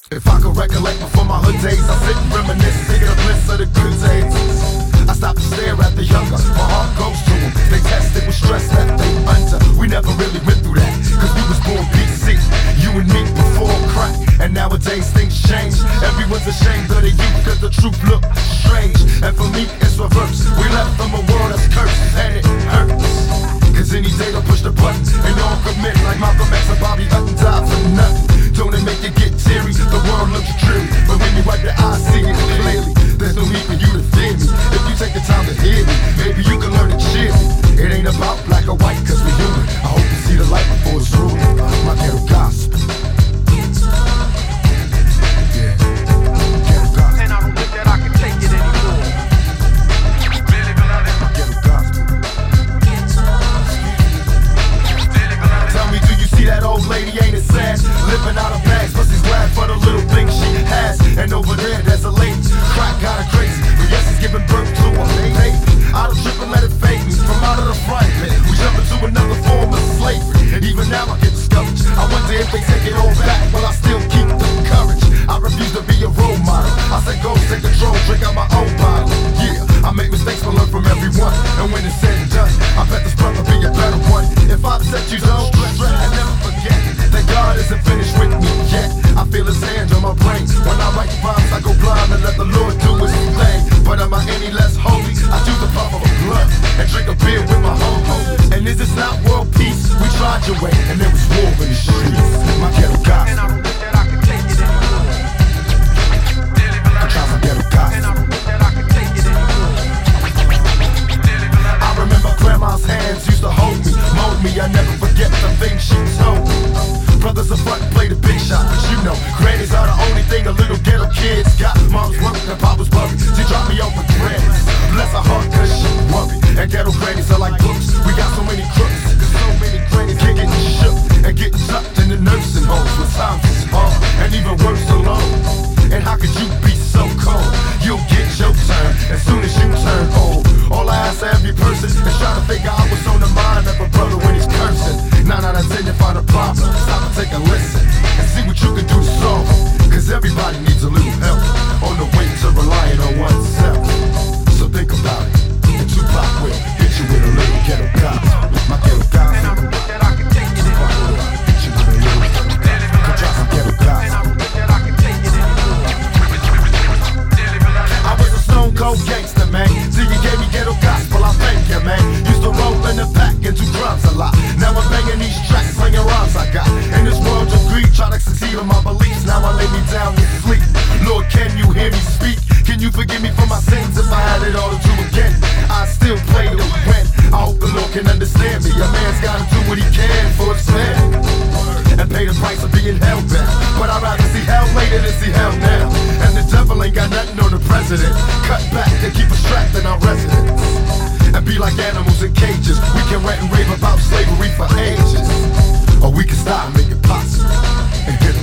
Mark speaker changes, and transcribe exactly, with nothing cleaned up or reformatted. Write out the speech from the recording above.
Speaker 1: If I could recollect before my hood days, I sit and reminisce, thinking of bliss of the good days. I stop to stare at the younger, my heart goes to them. They tested with stress that they under. We never really went through that, cause we was born B C, you and me before crack. And nowadays things change, everyone's ashamed of the youth cause the truth look strange. And for me it's reverse, we left from a world that's cursed, and it hurts. Cause any day they'll push the button and all commit like Malcolm X and Bobby Hutton died for nothing. Don't it make you get teary? The world looks dreary, but when you wipe your eyes, see it clearly. There's no need for you to fear me. If you take the time to hear me, maybe you can learn to cheer me. It ain't about black or white, cause we're human. I hope you see the light before it's ruined. My ghetto gospel. Yeah, ghetto gospel.
Speaker 2: And I don't think that I can take it anymore. Really, beloved.
Speaker 1: My ghetto gospel. Tell me, do you see that old lady? Ain't it sad? Living out of bags, but she's glad for the little things she has. And over there, there's a lady, crack got her crazy. But yes, she's giving birth to a baby. I don't trip and let it fade me from out of the frying pan. We jump into another form of slavery, and even now I get discouraged. I wonder if they take it all back, but I still keep the courage. I refuse to be a role model. I said go take control, drink out my own bottle. Yeah, I make mistakes but learn from everyone. And when it's said and done, I bet this brother be a better one. If I've set you don't stress, and never forget that God isn't finished with me yet. I feel his hand on my brain. When I write rhymes, I go blind and let the Lord do his thing. But am I any less holy? I do the pop of a blunt and drink a beer with my homies. And is this not world peace? We tried your way, and there was war in the streets. My ghetto gospel.
Speaker 2: And I don't think that I can take it anymore. Really, beloved.
Speaker 1: I try my ghetto gospel.
Speaker 2: And I don't think that I can take it anymore. Really, beloved.
Speaker 1: I remember grandma's hands used to hold me, mold me. I never forget the things she told me. Brothers up front play the big shot, but you know, grannies are the only thing the little ghetto kids got. Mom's working and Papa's worried. She dropped me off with grannies. Bless her heart cause she worried. And ghetto grannies are like books. We got so many crooks, cause so many grannies get getting shook and getting tucked in the nursing homes when times is hard, and even worse alone. And how could you be so cold? You'll get your turn as soon as you turn old. All I ask of every person is try to figure out what's on the mind of a brother when he's cursing. Nine out of ten you find a problem, stop and take a listen and see what you can do to solve it. Cause everybody needs a little help on the way to relying on oneself. So think about it, and Tupac will hit you with a little ghetto gospel. My ghetto gospel.
Speaker 2: And I don't think that I can take it anymore.
Speaker 1: Hit you with a little ghetto gospel. Come drop my ghetto
Speaker 2: And I
Speaker 1: gospel.
Speaker 2: don't think that I can take it anymore. Really, beloved.
Speaker 1: I was a stone cold gangster, man. Till you gave me ghetto gospel, I thank you, man. Used to roll in the back and do drums a lot. Now I'm banging these tracks, slinging rhymes I got. In this world of greed, try to succeed on my beliefs. Now I lay me down to sleep. Lord, can you hear me speak? Can you forgive me for my sins if I had it all to do again? I still play to win. I hope the Lord can understand me. A man's gotta do what he can for his family and pay the price of being held back. But I'd rather see hell later than see hell now. And the devil ain't got nothing on the president. Cut back and keep us trapped in our residence and be like animals in cages. We can rant and rave about slavery for ages, or we can stop and make it possible and hit